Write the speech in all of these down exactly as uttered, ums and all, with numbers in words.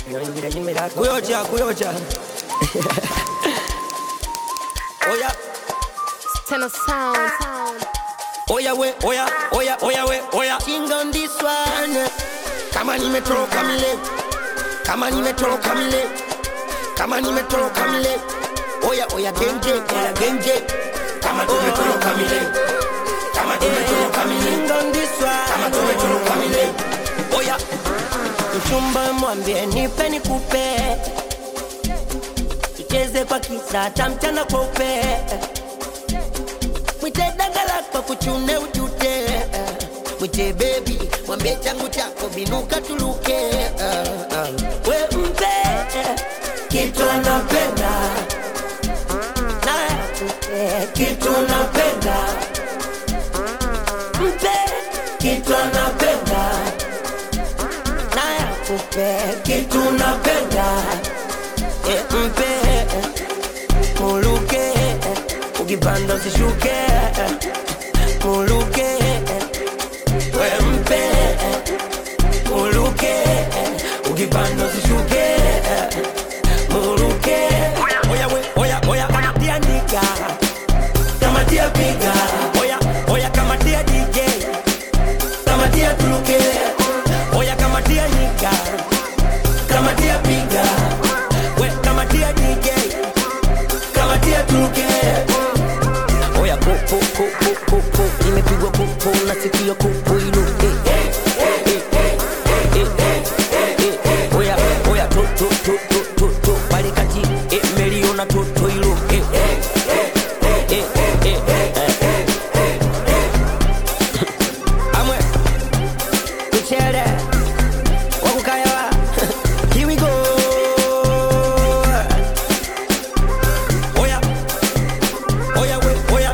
Kuyocha, kuyocha. Oya. Tenor sound, sound. Oya we, oya, oya, oya we, oya. King on this one. Kama nimetoroka mile. Kama nimetoroka mile. Kama nimetoroka mile. Oya, oya genje, oya genje. Kama tumetoroka mile. Kama tumetoroka mile. King on this one. Kama tumetoroka mile. Oya. Mchumba mwambie nipe nikupe. Tucheze kwa kisa cha mchana kweupe. Mwite dangala kwa kuchune ujute. Mwite baby, mwambie changu chako binuka tuluke. We mpe, kitu anapenda. Na mpe, kitu anapenda. Mpe, kitu anapenda. Na mpe, kitu anapenda. Mpe, muluke. Ukipanda usishuke, muluke. We mpe, muluke. Ukipanda usishuke, muluke. Oya we, oya, oya, kamatia nika. Kamatia piga. Oya, oya, kamatia D J. Kamatia tuluke. Oya, kamatia nika. Kamatia piga. We, kamatia D J. Kamatia tuluke. Oya kupu kupu kupu imepigwa kupu nasikia kupu inuke. Eh eh eh eh eh eh. Oya oya to to to to to to pale kati eh meliona to to inuke. Eh eh eh eh eh eh. Amwe kuchere wakukaya. Here we go. Oya oya we oya.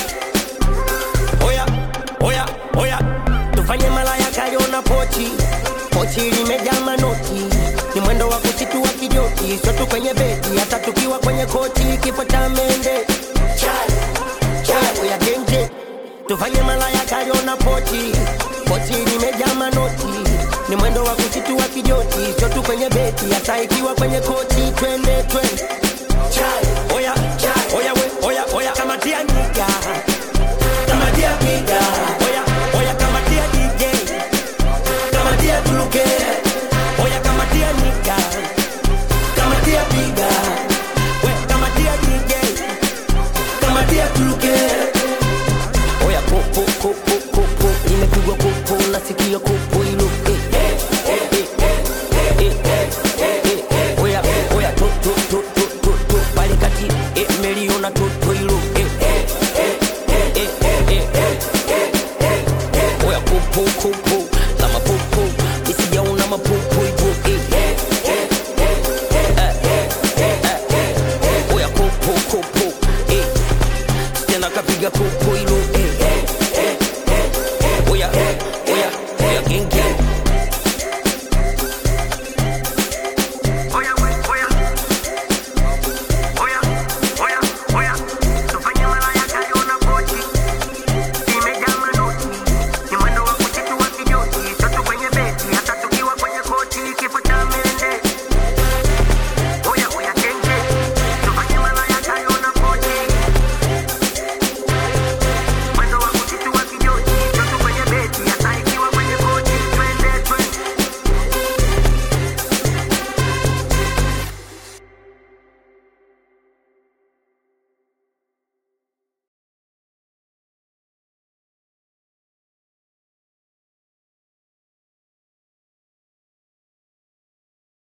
Oya, oya, oya. Tufanye malaya kayona pochi. Pochi limejaa manoti. Ni mwendo wa kuchitua kijoti. Sotu kwenye beti, hata tukiwa kwenye koti. Kifo cha mende. Chai, chai, oya genje. Tufanye malaya kayona pochi. Pochi limejaa manoti. Ni mwendo wa kuchitua kijoti. Sotu kwenye beti, hata ikiwa kwenye koti. Twende, twende. Chai, oya, chai, oya we, oya, oya. Kamatia nika. Kamatia piga. Oya, oya kamatia D J. Kamatia tuluke. Oya kamatia nika. Kamatia piga. We kamatia D J. Kamatia tuluke. Oya kupu kupu kupu imepigwa kupu nasikia kupu iluke. Eh eh eh eh eh eh. Oya oya to to to to to to pale kati eh meliona to to iluke. Eh eh eh eh eh. Oya kupu kupu